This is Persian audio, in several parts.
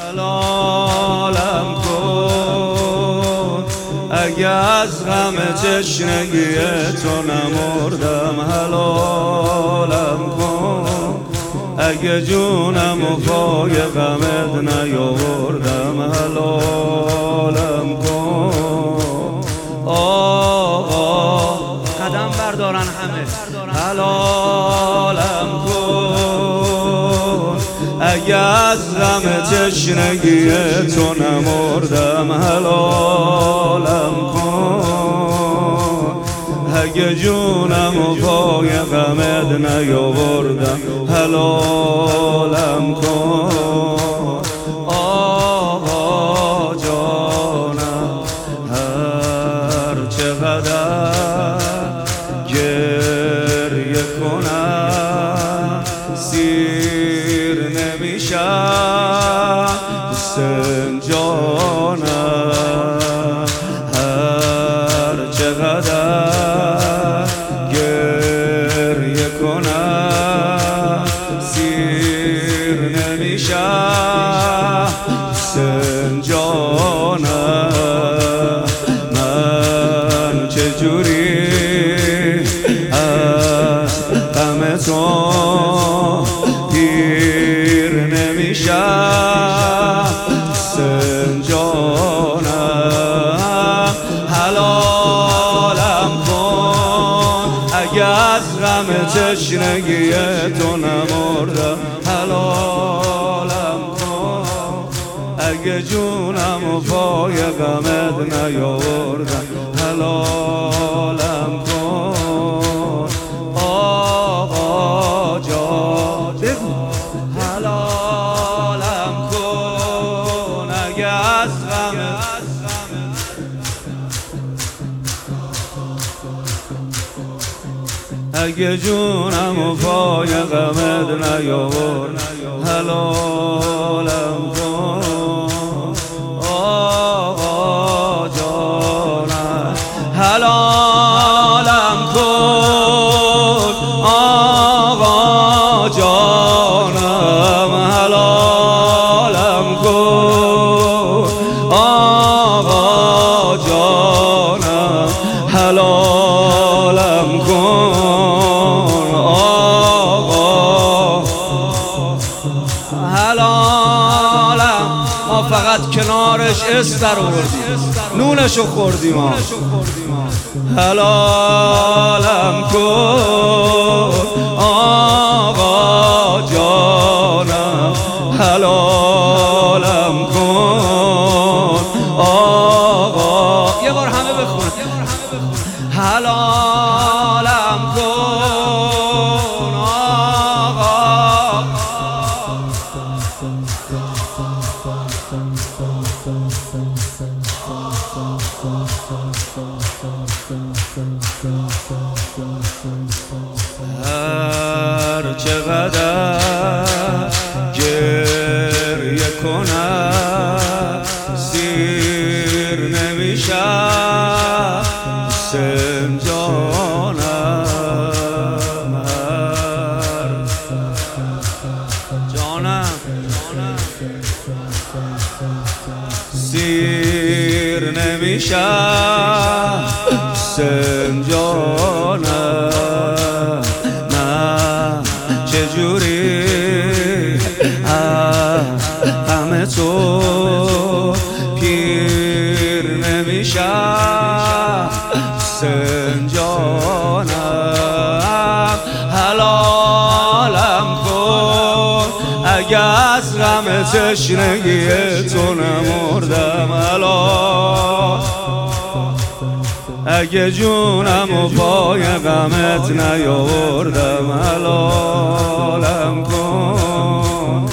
حلالم کن اگه از غم تشنگی تو نمردم. حلالم کن اگه جونم و پای غمت نیاوردم. حلالم کن آقا قدم بردارن همه. حلالم کن اگه از غم تشنگی تو نمردم. حلالم کن اگه جونم و پای غمت نیاوردم. حلالم کن آقا جانم هر چقدر گریه کنم سیر نمیشم. حسین جانم هر چقدر گریه کنم سیر نمیشم. حسین جانم من چجوری از غم تو پیر نمیشم. حسین جانم حلالم کن اگه از غم تشنگی تو نمردم. حلالم کن اگه جونم و پای غمت نیاوردم. حلالم کن آقا جان بگو. حلالم کن اگه از غمت اگه جونم و پای غمت نیاورد. حلالم کن آقا جانم. حلالم کن آقا جانم. حلالم کن آقا جانم. حلالم کن آقا. حلالم ما فقط کنارش استر آوردیم نونشو خوردیم. حلالم کن آقا جانم. حلالم کن آقا. یه بار همه بخون. حلالم کن آقا. هر چقدر گریه کنم سیر نمیشم. حسین جانم هر جانم سیر نمیشم. حسین جانم من چجوری همه تو پیر نمیشم. حسین جانم حلالم کن اگه از غم تشنگی تو نمردم. حلال اگه جونم و پای غمت نیاوردم. حلالم کن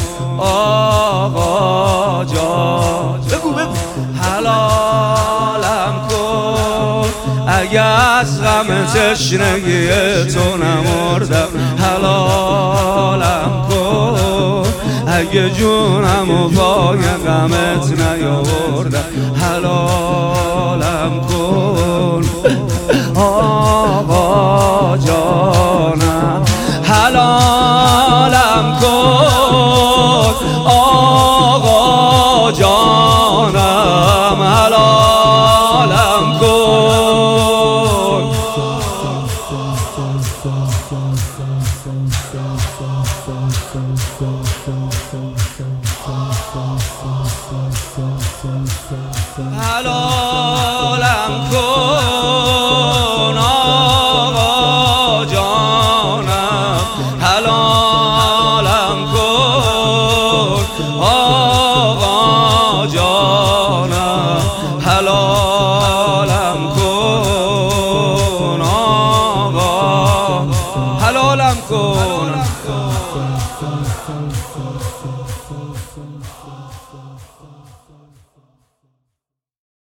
آقا جان بگو بگو. حلالم کن اگه از غم تشنگی تو نمردم. حلالم کن اگه جونم و پای غمت نیاوردم. حلالم کن آقا جانم. حلالم کن آقا جانم حلالم کن. حلالم کن